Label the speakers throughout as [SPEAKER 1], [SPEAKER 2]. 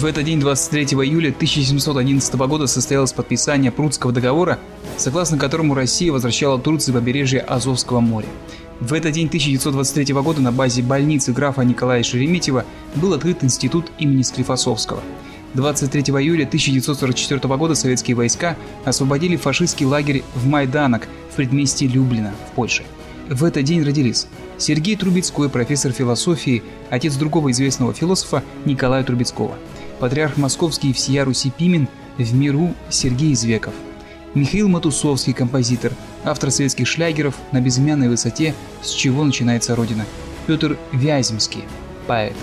[SPEAKER 1] В этот день, 23 июля 1711 года, состоялось подписание Прудского договора, согласно которому Россия возвращала Турции побережье Азовского моря. В этот день 1923 года на базе больницы графа Николая Шереметьева был открыт институт имени Склифосовского. 23 июля 1944 года советские войска освободили фашистский лагерь в Майданок в предместье Люблина в Польше. В этот день родились Сергей Трубецкой, профессор философии, отец другого известного философа Николая Трубецкого, патриарх московский и всея Руси Пимен, в миру Сергей Извеков, Михаил Матусовский, композитор, автор советских шлягеров «На безымянной высоте», «С чего начинается Родина», Петр Вяземский, поэт.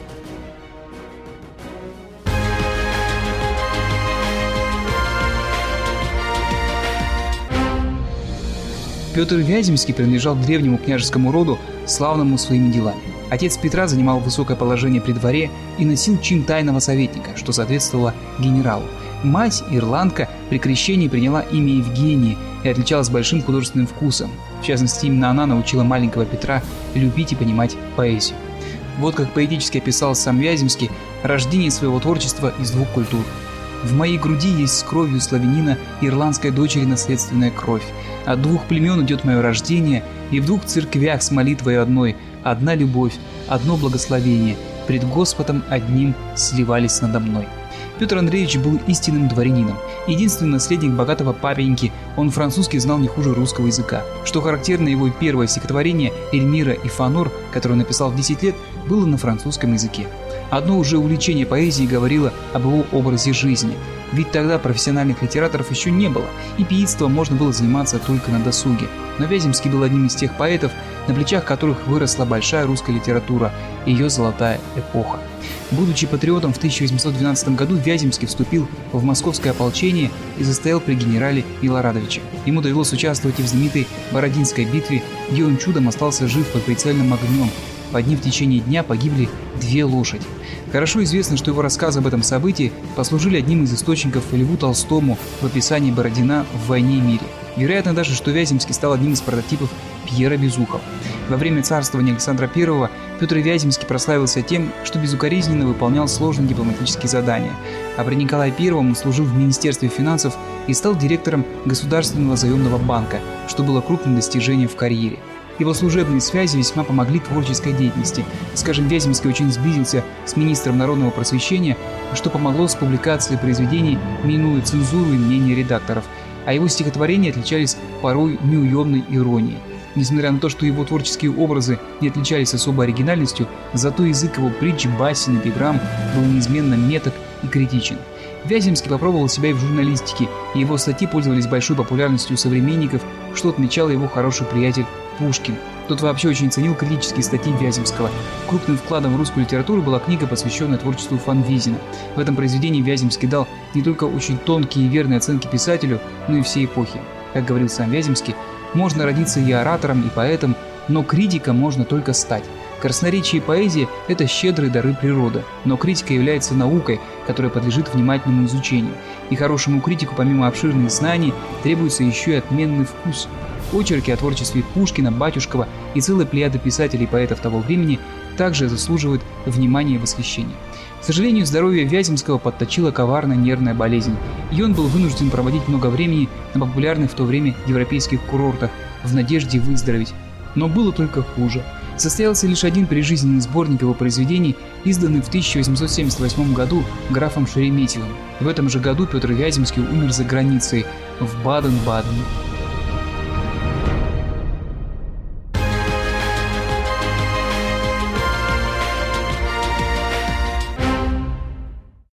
[SPEAKER 1] Петр Вяземский принадлежал к древнему княжескому роду, славному своими делами. Отец Петра занимал высокое положение при дворе и носил чин тайного советника, что соответствовало генералу. Мать, ирландка, при крещении приняла имя Евгения и отличалась большим художественным вкусом. В частности, именно она научила маленького Петра любить и понимать поэзию. Вот как поэтически описал сам Вяземский рождение своего творчества из двух культур. «В моей груди есть с кровью славянина ирландской дочери наследственная кровь. От двух племен идет мое рождение, и в двух церквях с молитвой одной одна любовь, одно благословение, пред Господом одним сливались надо мной». Петр Андреевич был истинным дворянином, единственный наследник богатого папеньки, он французский знал не хуже русского языка. Что характерно, его первое стихотворение «Эльмира и Фанор», которое он написал в 10 лет, было на французском языке. Одно уже увлечение поэзией говорило об его образе жизни, ведь тогда профессиональных литераторов еще не было, и пиитством можно было заниматься только на досуге. Но Вяземский был одним из тех поэтов, на плечах которых выросла большая русская литература, ее золотая эпоха. Будучи патриотом, в 1812 году Вяземский вступил в московское ополчение и состоял при генерале Милорадовиче. Ему довелось участвовать и в знаменитой Бородинской битве, где он чудом остался жив под прицельным огнем. Под ним в течение дня погибли 2 лошади. Хорошо известно, что его рассказы об этом событии послужили одним из источников Льву Толстому в описании Бородина в «Войне и мире». Вероятно даже, что Вяземский стал одним из прототипов Пьера Безухова. Во время царствования Александра I Петр Вяземский прославился тем, что безукоризненно выполнял сложные дипломатические задания, а при Николае I он служил в Министерстве финансов и стал директором Государственного заемного банка, что было крупным достижением в карьере. Его служебные связи весьма помогли творческой деятельности. Скажем, Вяземский очень сблизился с министром народного просвещения, что помогло с публикацией произведений, минуя цензуру и мнения редакторов, а его стихотворения отличались порой неуемной иронией. Несмотря на то, что его творческие образы не отличались особой оригинальностью, зато язык его притч, басен, эпиграмм был неизменно меток и критичен. Вяземский попробовал себя и в журналистике, и его статьи пользовались большой популярностью у современников, что отмечал его хороший приятель Пушкин. Тот вообще очень ценил критические статьи Вяземского. Крупным вкладом в русскую литературу была книга, посвященная творчеству Фанвизина. В этом произведении Вяземский дал не только очень тонкие и верные оценки писателю, но и всей эпохи. Как говорил сам Вяземский, можно родиться и оратором, и поэтом, но критиком можно только стать. Красноречие и поэзия – это щедрые дары природы, но критика является наукой, которая подлежит внимательному изучению. И хорошему критику, помимо обширных знаний, требуется еще и отменный вкус. Очерки о творчестве Пушкина, Батюшкова и целой плеяды писателей и поэтов того времени также заслуживают внимания и восхищения. К сожалению, здоровье Вяземского подточила коварная нервная болезнь, и он был вынужден проводить много времени на популярных в то время европейских курортах в надежде выздороветь. Но было только хуже. Состоялся лишь один прижизненный сборник его произведений, изданный в 1878 году графом Шереметьевым. В этом же году Петр Вяземский умер за границей, в Баден-Бадене.